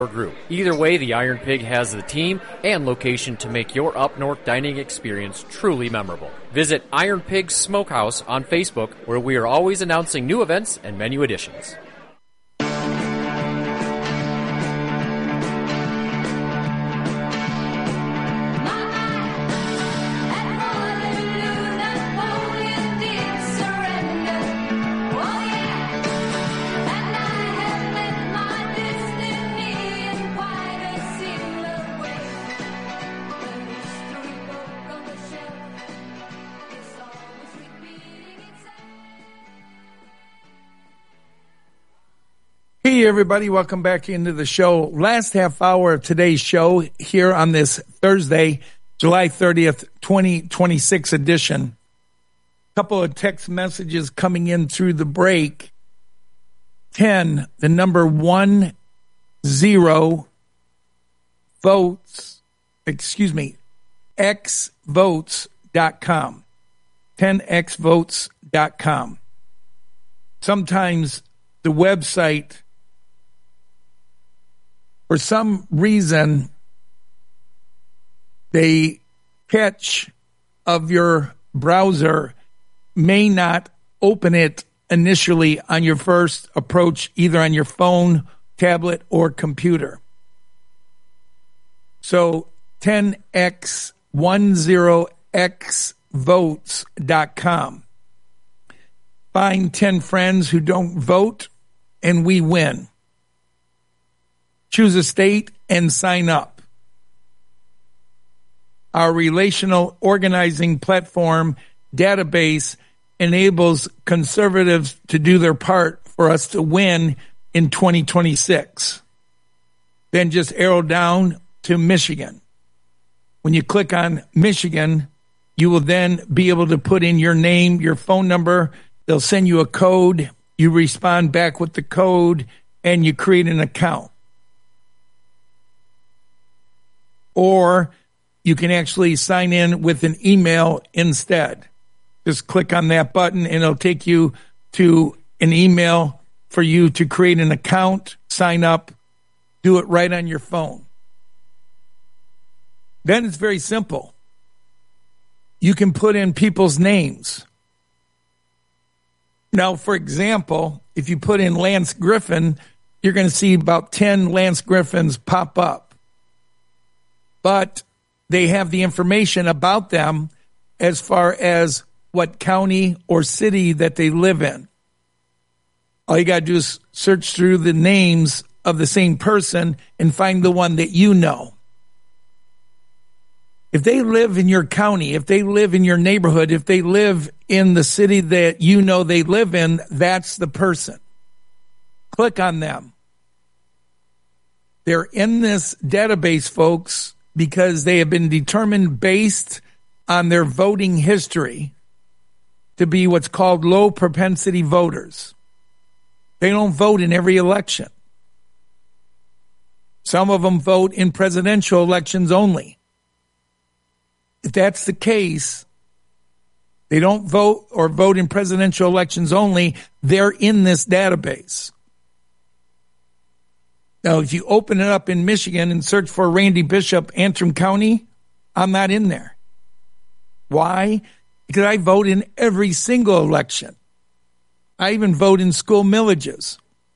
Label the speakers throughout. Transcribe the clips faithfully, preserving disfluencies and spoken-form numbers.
Speaker 1: group. Either way, the Iron Pig has the team and location to make your up north dining experience truly memorable. Visit Iron Pig Smokehouse on Facebook, where we are always announcing new events and menu additions.
Speaker 2: Hey, everybody. Welcome back into the show. Last half hour of today's show here on this Thursday, July thirtieth, twenty twenty-six edition. A couple of text messages coming in through the break. ten, the number one zero votes, excuse me, x votes dot com. ten x votes dot com. Sometimes the website, for some reason, the catch of your browser may not open it initially on your first approach, either on your phone, tablet, or computer. So ten x ten x votes dot com. Find ten friends who don't vote, and we win. Choose a state and sign up. Our relational organizing platform database enables conservatives to do their part for us to win in twenty twenty-six. Then just arrow down to Michigan. When you click on Michigan, you will then be able to put in your name, your phone number. They'll send you a code. You respond back with the code, and you create an account. Or you can actually sign in with an email instead. Just click on that button, and it'll take you to an email for you to create an account, sign up, do it right on your phone. Then it's very simple. You can put in people's names. Now, for example, if you put in Lance Griffin, you're going to see about ten Lance Griffins pop up. But they have the information about them as far as what county or city that they live in. All you got to do is search through the names of the same person and find the one that you know. If they live in your county, if they live in your neighborhood, if they live in the city that you know they live in, that's the person. Click on them. They're in this database, folks, because they have been determined based on their voting history to be what's called low propensity voters. They don't vote in every election. Some of them vote in presidential elections only. If that's the case, they don't vote or vote in presidential elections only, they're in this database. Now, if you open it up in Michigan and search for Randy Bishop, Antrim County, I'm not in there. Why? Because I vote in every single election. I even vote in school millages.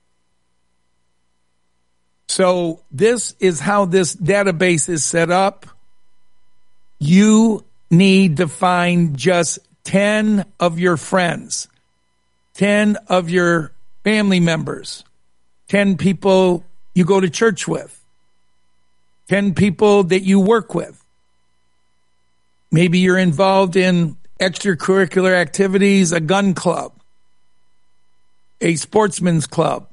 Speaker 2: So this is how this database is set up. You need to find just ten of your friends, ten of your family members, ten people you go to church with, ten people that you work with. Maybe you're involved in extracurricular activities, a gun club, a sportsman's club.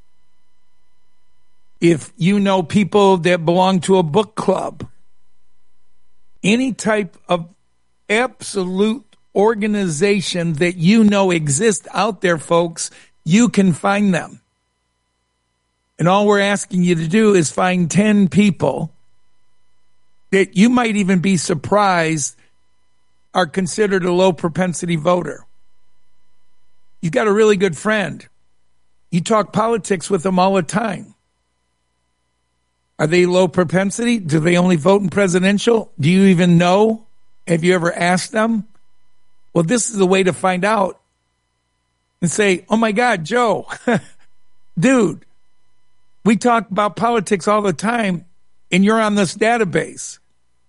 Speaker 2: If you know people that belong to a book club, any type of absolute organization that you know exists out there, folks, you can find them. And all we're asking you to do is find ten people that you might even be surprised are considered a low propensity voter. You got a really good friend. You talk politics with them all the time. Are they low propensity? Do they only vote in presidential? Do you even know? Have you ever asked them? Well, this is the way to find out and say, oh my God, Joe, dude, we talk about politics all the time and you're on this database.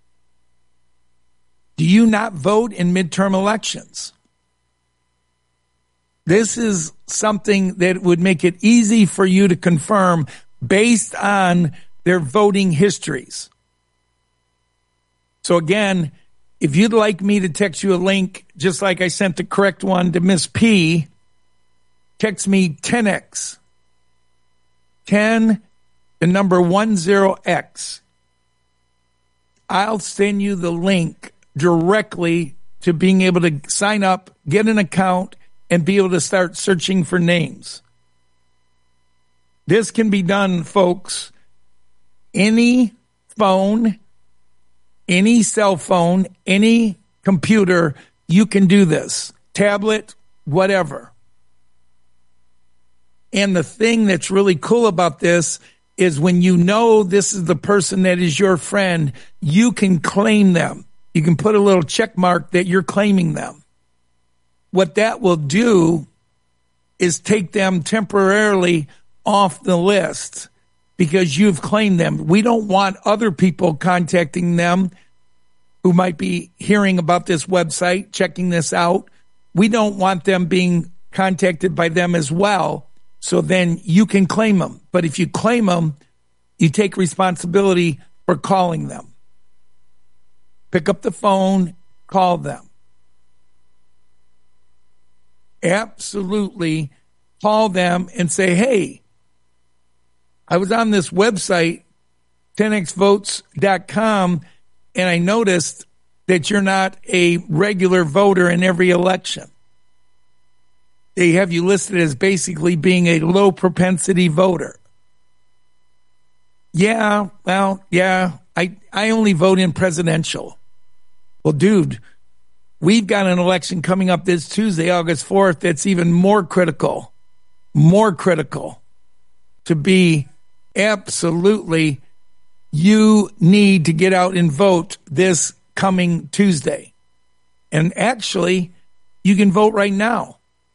Speaker 2: Do you not vote in midterm elections? This is something that would make it easy for you to confirm based on their voting histories. So again, if you'd like me to text you a link, just like I sent the correct one to Miss P, text me ten X. ten, the number one zero X. I'll send you the link directly to being able to sign up, get an account, and be able to start searching for names. This can be done, folks. Any phone, any cell phone, any computer, you can do this. Tablet, whatever. And the thing that's really cool about this is when you know this is the person that is your friend, you can claim them. You can put a little check mark that you're claiming them. What that will do is take them temporarily off the list because you've claimed them. We don't want other people contacting them who might be hearing about this website, checking this out. We don't want them being contacted by them as well. So then you can claim them. But if you claim them, you take responsibility for calling them. Pick up the phone, call them. Absolutely call them and say, hey, I was on this website, ten X votes dot com, and I noticed that you're not a regular voter in every election. They have you listed as basically being a low propensity voter. Yeah, well, yeah, I, I only vote in presidential. Well, dude, we've got an election coming up this Tuesday, August fourth, that's even more critical, more critical to be absolutely, you need to get out and vote this coming Tuesday. And actually, you can vote right now.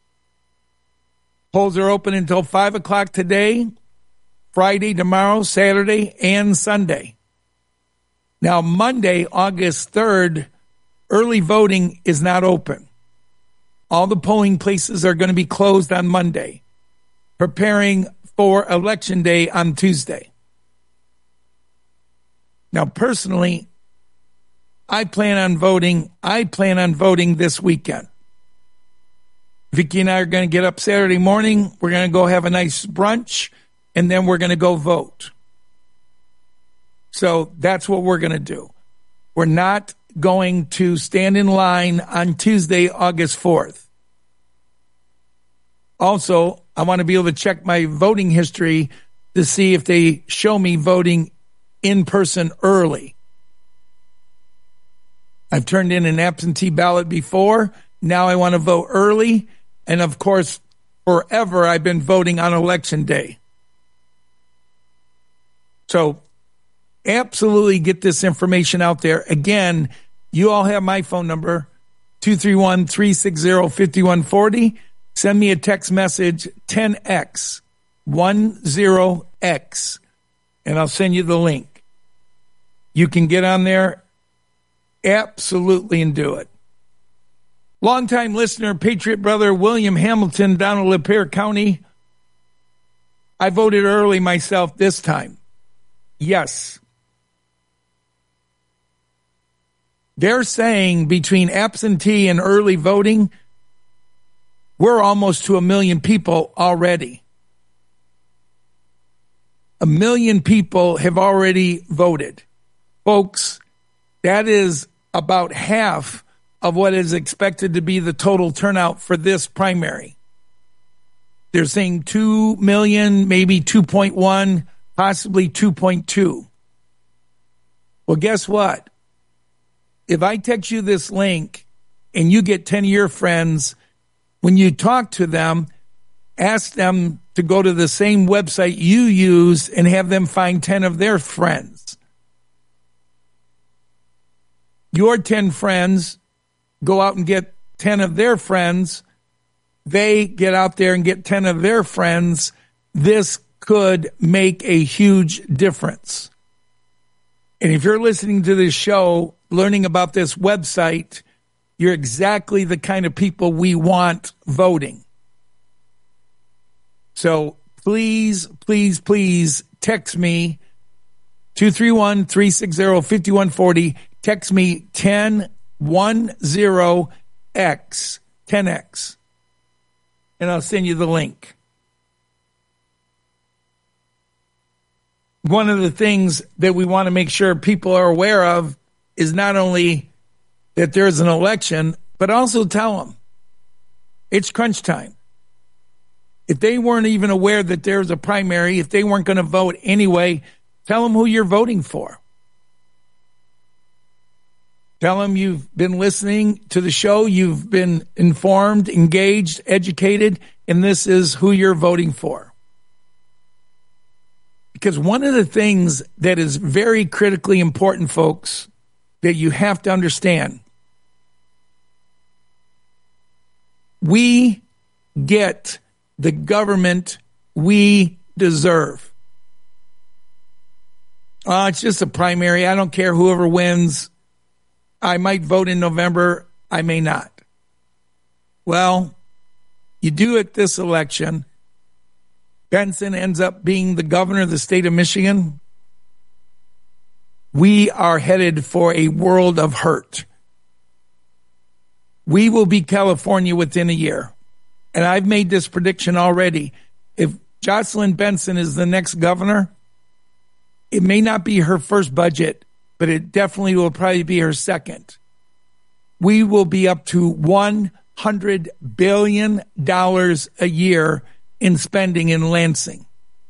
Speaker 2: Polls are open until five o'clock today, Friday, tomorrow, Saturday, and Sunday. Now, Monday, August third, early voting is not open. All the polling places are going to be closed on Monday, preparing for Election Day on Tuesday. Now, personally, I plan on voting. I plan on voting this weekend. Vicki and I are going to get up Saturday morning. We're going to go have a nice brunch, and then we're going to go vote. So that's what we're going to do. We're not going to stand in line on Tuesday, August fourth. Also, I want to be able to check my voting history to see if they show me voting in person early. I've turned in an absentee ballot before. Now I want to vote early. And of course, forever I've been voting on Election Day. So absolutely get this information out there. Again, you all have my phone number, two three one, three six zero, five one four zero. Send me a text message, ten X, ten X, and I'll send you the link. You can get on there absolutely and do it. Longtime listener, Patriot brother William Hamilton down in Lapeer County. I voted early myself this time. Yes. They're saying between absentee and early voting, we're almost to a million people already. A million people have already voted. Folks, that is about half of what is expected to be the total turnout for this primary. They're saying two million, maybe two point one, possibly two point two. Well, guess what? If I text you this link and you get ten of your friends, when you talk to them, ask them to go to the same website you use and have them find ten of their friends. Your ten friends go out and get ten of their friends. They get out there and get ten of their friends. This could make a huge difference. And if you're listening to this show, learning about this website, you're exactly the kind of people we want voting. So please, please, please text me two three one, three six zero, five one four zero. Text me ten ten X, ten X, and I'll send you the link. One of the things that we want to make sure people are aware of is not only that there's an election, but also tell them it's crunch time. If they weren't even aware that there's a primary, if they weren't going to vote anyway, tell them who you're voting for. Tell them you've been listening to the show, you've been informed, engaged, educated, and this is who you're voting for. Because one of the things that is very critically important, folks, that you have to understand, we get the government we deserve. Oh, it's just a primary. I don't care whoever wins. I might vote in November. I may not. Well, you do it this election. Benson ends up being the governor of the state of Michigan. We are headed for a world of hurt. We will be California within a year. And I've made this prediction already. If Jocelyn Benson is the next governor, it may not be her first budget, but it definitely will probably be her second. We will be up to one hundred billion dollars a year in spending in Lansing.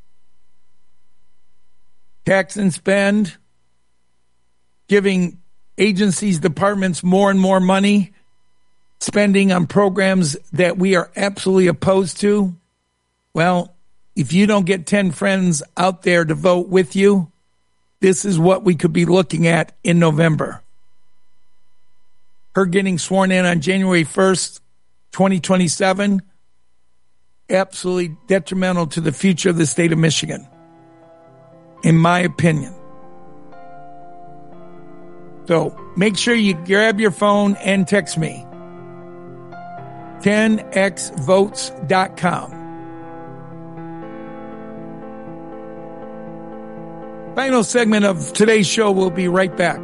Speaker 2: Tax and spend, giving agencies, departments more and more money, spending on programs that we are absolutely opposed to. Well, if you don't get ten friends out there to vote with you, this is what we could be looking at in November. Her getting sworn in on January first, twenty twenty-seven, absolutely detrimental to the future of the state of Michigan, in my opinion. So make sure you grab your phone and text me. ten x votes dot com. Final segment of today's show. We'll be right back.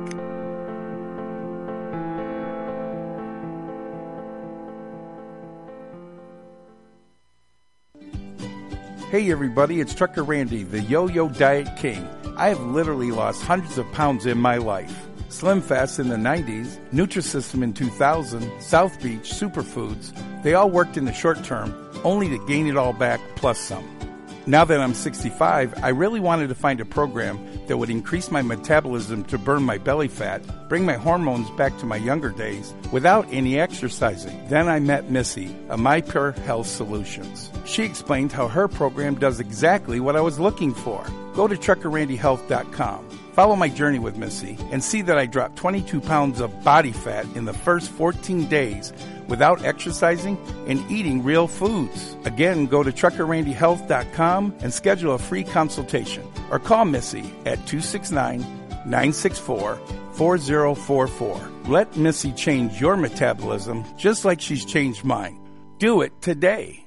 Speaker 3: Hey everybody, it's Trucker Randy, the Yo-Yo Diet King. I have literally lost hundreds of pounds in my life. Slim Fast in the nineties, Nutrisystem in two thousand, South Beach, Superfoods, they all worked in the short term, only to gain it all back plus some. Now that I'm sixty-five, I really wanted to find a program that would increase my metabolism to burn my belly fat, bring my hormones back to my younger days without any exercising. Then I met Missy of MyPure Health Solutions. She explained how her program does exactly what I was looking for. Go to trucker randy health dot com. Follow my journey with Missy and see that I dropped twenty-two pounds of body fat in the first fourteen days without exercising and eating real foods. Again, go to trucker randy health dot com and schedule a free consultation or call Missy at two six nine, nine six four, four zero four four. Let Missy change your metabolism just like she's changed mine. Do it today.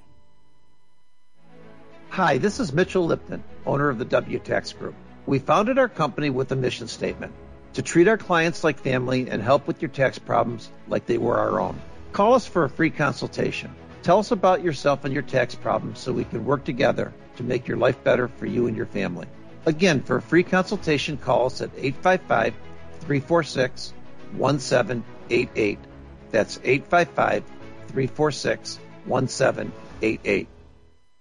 Speaker 4: Hi, this is Mitchell Lipton, owner of the W Tax Group. We founded our company with a mission statement: to treat our clients like family and help with your tax problems like they were our own. Call us for a free consultation. Tell us about yourself and your tax problems so we can work together to make your life better for you and your family. Again, for a free consultation, call us at eight five five, three four six, one seven eight eight. That's eight five five, three four six, one seven eight eight.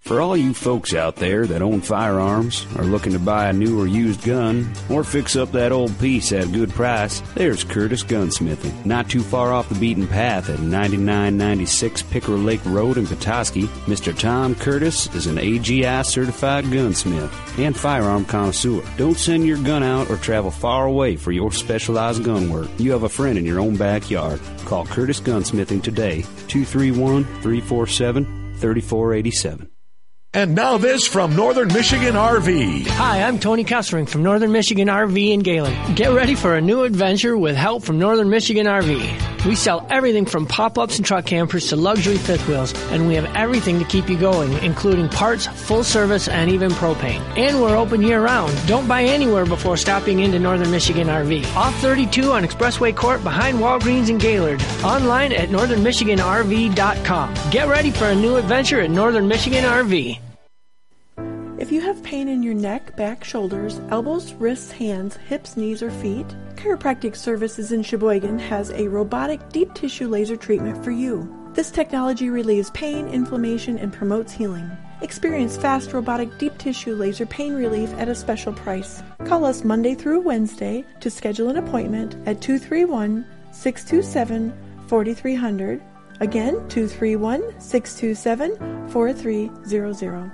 Speaker 5: For all you folks out there that own firearms, are looking to buy a new or used gun, or fix up that old piece at a good price, there's Curtis Gunsmithing. Not too far off the beaten path at ninety-nine ninety-six Pickerel Lake Road in Petoskey, Mister Tom Curtis is an A G I-certified gunsmith and firearm connoisseur. Don't send your gun out or travel far away for your specialized gun work. You have a friend in your own backyard. Call Curtis Gunsmithing today, two three one, three four seven, three four eight seven.
Speaker 6: And now this from Northern Michigan R V.
Speaker 7: Hi, I'm Tony Kessering from Northern Michigan R V in Galen. Get ready for a new adventure with help from Northern Michigan R V. We sell everything from pop-ups and truck campers to luxury fifth wheels, and we have everything to keep you going, including parts, full service, and even propane. And we're open year-round. Don't buy anywhere before stopping into Northern Michigan R V. Off thirty-two on Expressway Court behind Walgreens in Gaylord. Online at northern michigan r v dot com. Get ready for a new adventure at Northern Michigan R V.
Speaker 8: If you have pain in your neck, back, shoulders, elbows, wrists, hands, hips, knees, or feet, Chiropractic Services in Sheboygan has a robotic deep tissue laser treatment for you. This technology relieves pain, inflammation, and promotes healing. Experience fast robotic deep tissue laser pain relief at a special price. Call us Monday through Wednesday to schedule an appointment at two three one, six two seven, four three zero zero. Again, two three one, six two seven, four three zero zero.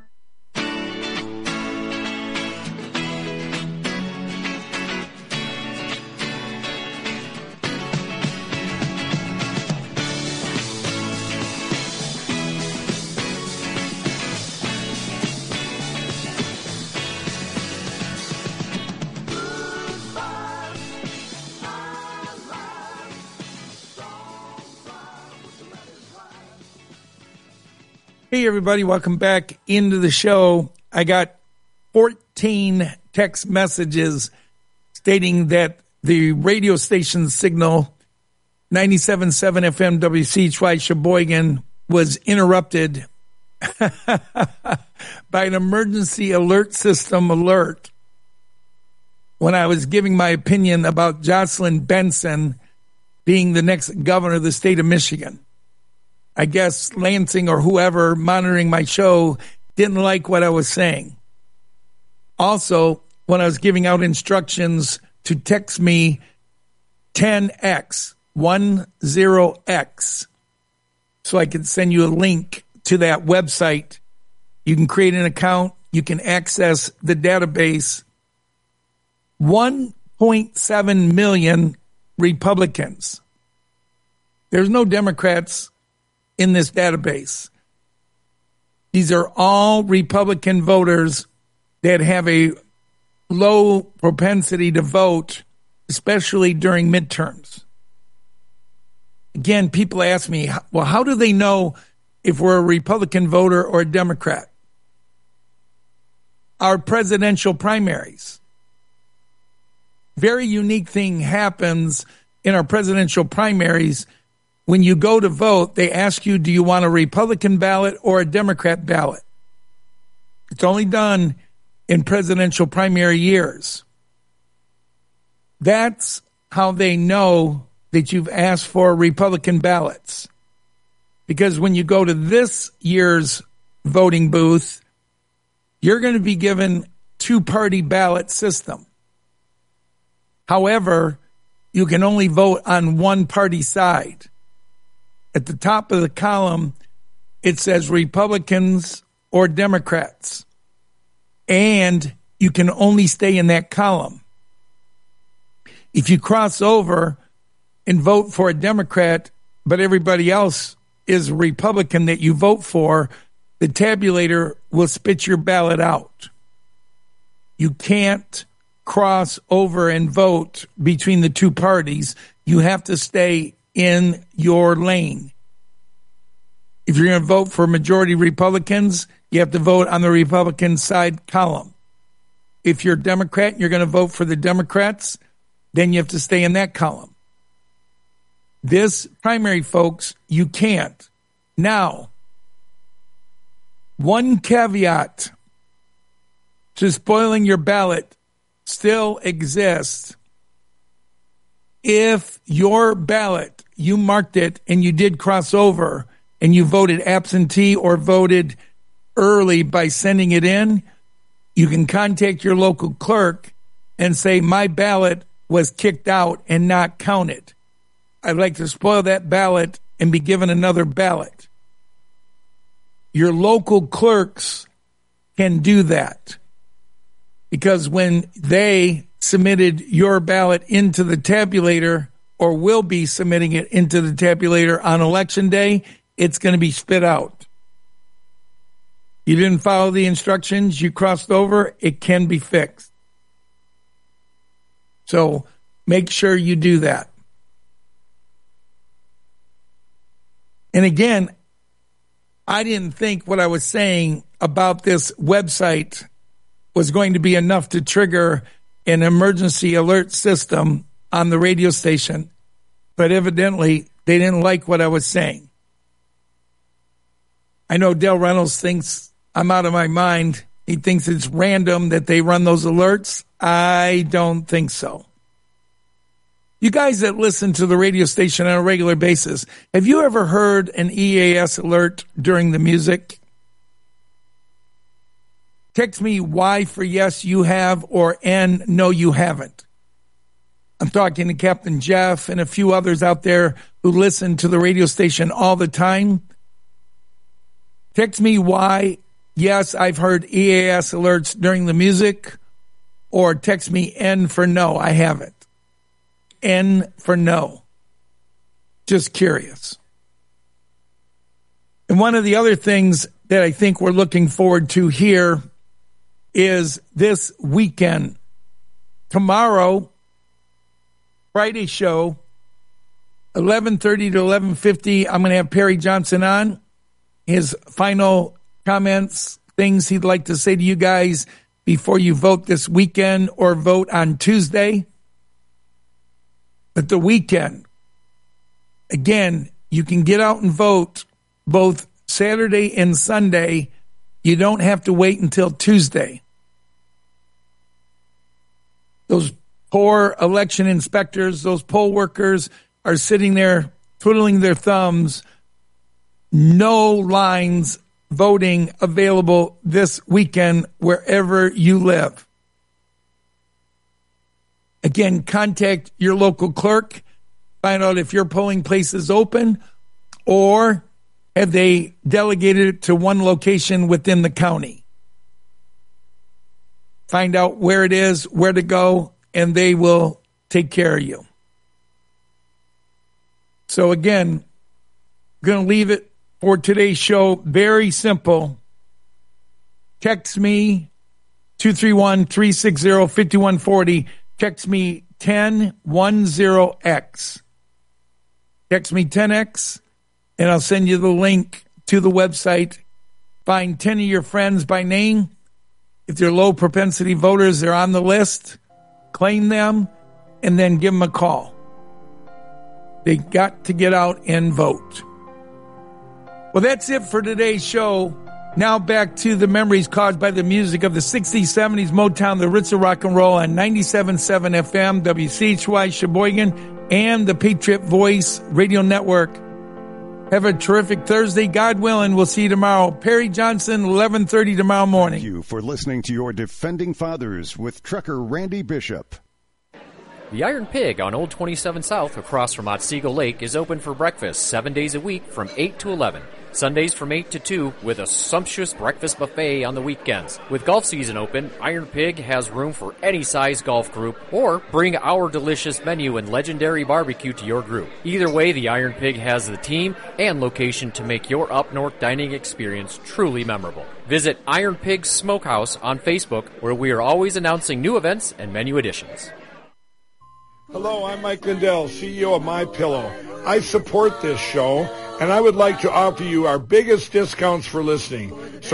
Speaker 2: Hey, everybody. Welcome back into the show. I got fourteen text messages stating that the radio station signal ninety-seven point seven F M W C H Y Sheboygan was interrupted by an emergency alert system alert when I was giving my opinion about Jocelyn Benson being the next governor of the state of Michigan. I guess Lansing or whoever monitoring my show didn't like what I was saying. Also, when I was giving out instructions to text me ten X, ten X, so I could send you a link to that website. You can create an account. You can access the database. one point seven million Republicans. There's no Democrats in this database. These are all Republican voters that have a low propensity to vote, especially during midterms. Again, people ask me, well, how do they know if we're a Republican voter or a Democrat? Our presidential primaries. Very unique thing happens in our presidential primaries. When you go to vote, they ask you, do you want a Republican ballot or a Democrat ballot? It's only done in presidential primary years. That's how they know that you've asked for Republican ballots. Because when you go to this year's voting booth, you're going to be given two-party ballot system. However, you can only vote on one party side. At the top of the column, it says Republicans or Democrats. And you can only stay in that column. If you cross over and vote for a Democrat, but everybody else is a Republican that you vote for, the tabulator will spit your ballot out. You can't cross over and vote between the two parties. You have to stay in your lane. If you're going to vote for majority Republicans, you have to vote on the Republican side column. If you're a Democrat and you're going to vote for the Democrats, then you have to stay in that column. This primary, folks, you can't. Now, one caveat to spoiling your ballot still exists. If your ballot, you marked it and you did cross over and you voted absentee or voted early by sending it in, you can contact your local clerk and say, my ballot was kicked out and not counted. I'd like to spoil that ballot and be given another ballot. Your local clerks can do that, because when they submitted your ballot into the tabulator, or will be submitting it into the tabulator on election day, it's going to be spit out. You didn't follow the instructions, you crossed over, it can be fixed. So make sure you do that. And again, I didn't think what I was saying about this website was going to be enough to trigger an emergency alert system on the radio station, but evidently they didn't like what I was saying. I know Dale Reynolds thinks I'm out of my mind. He thinks it's random that they run those alerts. I don't think so. You guys that listen to the radio station on a regular basis, have you ever heard an E A S alert during the music? Text me Y for yes, you have, or N, no, you haven't. I'm talking to Captain Jeff and a few others out there who listen to the radio station all the time. Text me Y, yes, I've heard E A S alerts during the music, or text me N for no, I haven't. N for no. Just curious. And one of the other things that I think we're looking forward to here is this weekend. Tomorrow, Friday show, eleven thirty to eleven fifty, I'm going to have Perry Johnson on. His final comments, things he'd like to say to you guys before you vote this weekend or vote on Tuesday. But the weekend, again, you can get out and vote both Saturday and Sunday. You don't have to wait until Tuesday. Those poor election inspectors, those poll workers are sitting there twiddling their thumbs. No lines voting available this weekend wherever you live. Again, contact your local clerk. Find out if your polling place is open, or have they delegated it to one location within the county. Find out where it is, where to go, and they will take care of you. So again, I'm going to leave it for today's show. Very simple. Text me two three one, three six zero, five one four zero. Text me ten ten X. Text me ten X, and I'll send you the link to the website. Find ten of your friends by name. If they're low propensity voters, they're on the list. Claim them, and then give them a call. They got to get out and vote. Well, that's it for today's show. Now back to the memories caused by the music of the sixties, seventies, Motown, the Ritz of rock and roll on ninety-seven point seven F M, W C H Y Sheboygan, and the Patriot Voice Radio Network. Have a terrific Thursday. God willing, we'll see you tomorrow. Perry Johnson, eleven thirty tomorrow morning.
Speaker 9: Thank you for listening to your Defending Fathers with Trucker Randy Bishop.
Speaker 1: The Iron Pig on Old twenty-seven South across from Otsego Lake is open for breakfast seven days a week from eight to eleven. Sundays from eight to two with a sumptuous breakfast buffet on the weekends. With golf season open, Iron Pig has room for any size golf group, or bring our delicious menu and legendary barbecue to your group. Either way, the Iron Pig has the team and location to make your up-north dining experience truly memorable. Visit Iron Pig Smokehouse on Facebook, where we are always announcing new events and menu additions.
Speaker 6: Hello, I'm Mike Lindell, C E O of MyPillow. I support this show, and I would like to offer you our biggest discounts for listening. So